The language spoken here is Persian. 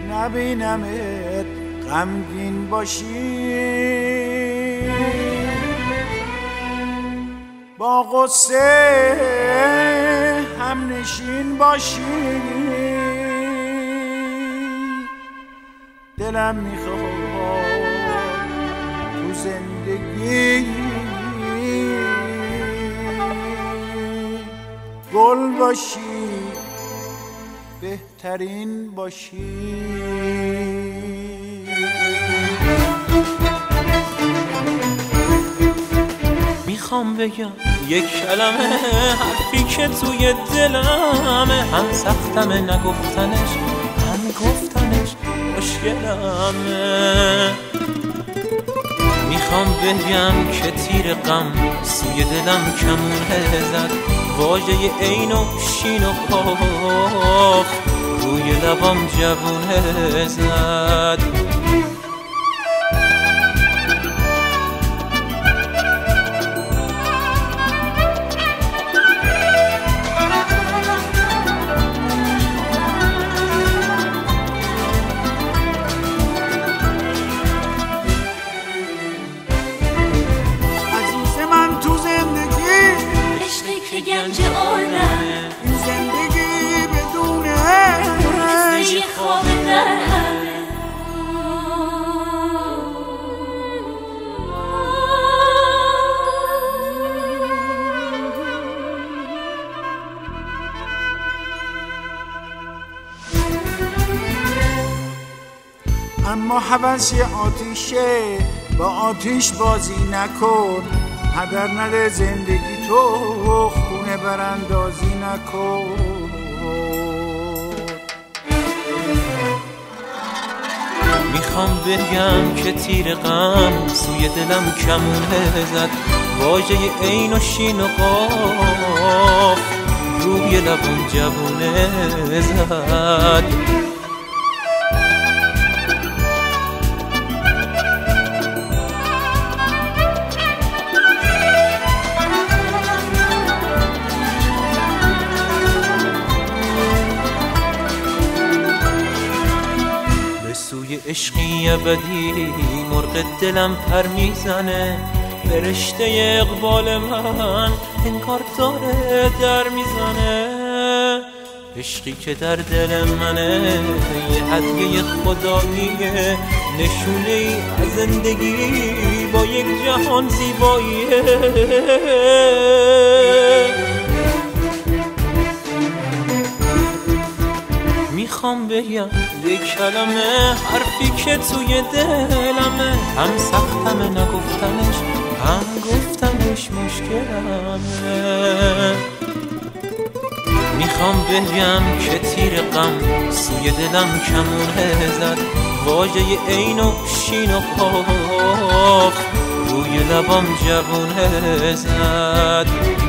نبینمت غمگین باشی، با غصه هم نشین باشی. دلم میخواد تو زندگی گل باشی، بهترین باشی. میخوام بگم یک کلمه حرفی که توی دلمه، هم سختمه نگفتنش هم گفتنش مشکلمه. میخوام بگم که تیر غم سوی دلم کمونه زد، واژه عین و شین و قاف روی لبام جوونه زد. گنج عمرم این زندگی بدونه مثل یه خواب در همه. اما هوس آتیشه، با آتیش بازی نکن. هدر نده زندگی تو، خونه براندازی نکن. میخوام بگم که تیر غم سوی دلم کمونه زد، واژه عین و شین و قاف روی لبم جوونه زد. سوی عشقی ابدی مرغ دلم پر میزنه، فرشته اقبال من انگار داره در میزنه. عشقی که در دل منه یه هدیه خداییه، نشونه ای از زندگی با یک جهان زیباییه. میخوام بگم یک کلمه حرفی که توی دلمه، هم سختمه نگفتنش هم گفتنش مشکلمه. میخوام بگم که تیر غم سوی دلم کمونه زد، واژه عین و شین و قاف روی لبام جوونه زد.